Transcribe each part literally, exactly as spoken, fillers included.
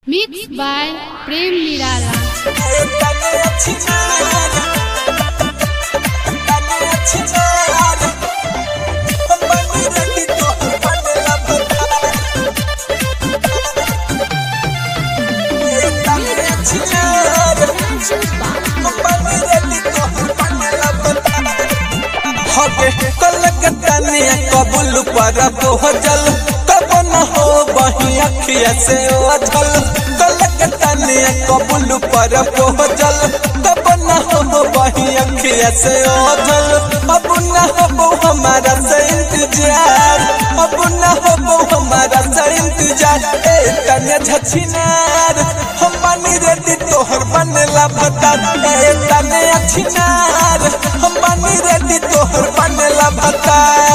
Mixed by Prem Nirala. कबूल पर पहुँचल कब न हो बही अखिया से ओझल कलकत्ताने कबूल पर पहुँचल कब न हो बही अखिया से ओझल अब न हो हमारा से इंतजार अब न हो हमारा से इंतजार ए तने झछिनार हम बनी रेडी तोहर बनेला भता ए तने अच्छिनार हम बनी रेडी तोहर बनेला भता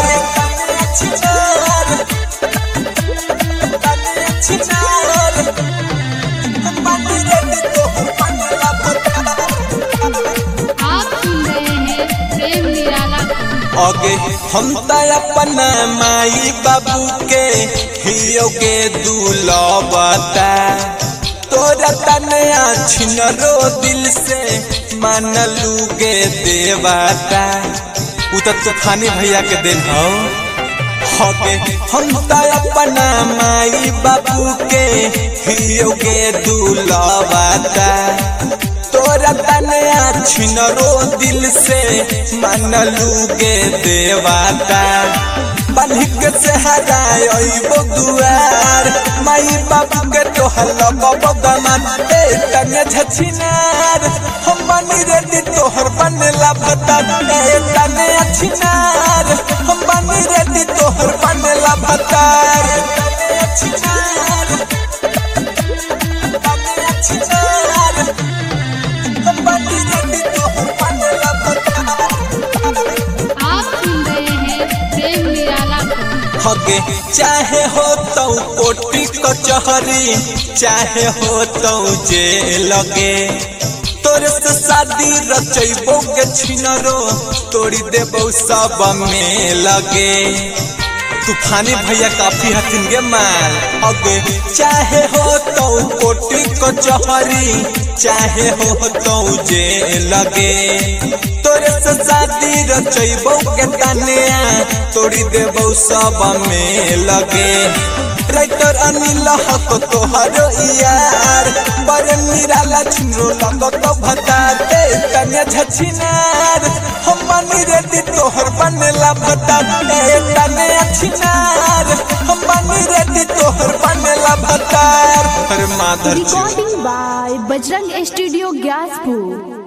आगे हम अपना माई बाबू के हियो के दुलबता तोरा तनया छिनरो दिल से मानलू गे देवता उ तो तूफानी भैया के दिन हो होगे हम अपना माई बाबू के हियो के दुलबता तोरा तनया छिनरो दिल से मानलू गे देवता बन्हिक से हराइबो दुआर माई बाबू के तोहर लगबो दमान ए तने झछिनार हम बनी रेडी तोहर बनेला भता ए तने अच्छिनार हम बनी रेडी तोहर बनेला भता तने अच्छिनार तने अच्छिनार हम बनी रेडी तोहर बनेला भता। आप सुन रहे हैं प्रेम निराला को। हगे चाहे हो तो कोटी कचहरी चाहे हो तो जेल लगे तोरे से शादी रचैबो के छिनरो तोड़ी देबो सब में लगे तूफानी भैया काफी हथिन गे माल अगे चाहे हो तो कोटी कचहरी चाहे हो तो जेल लगे तोरे से शादी रचैबो के तनिया तोड़ी देबो सब में लगे राइटर अनिल हक तोहर यार पर निराला छिनो लगत भता दे तने झछिनार हम बनी रेडी तोहर बनेला भता ए तने अच्छिनार हम बनी रेडी तोहर बनेला भता हर माधर Recording by Bajrang Studio Gyaspur.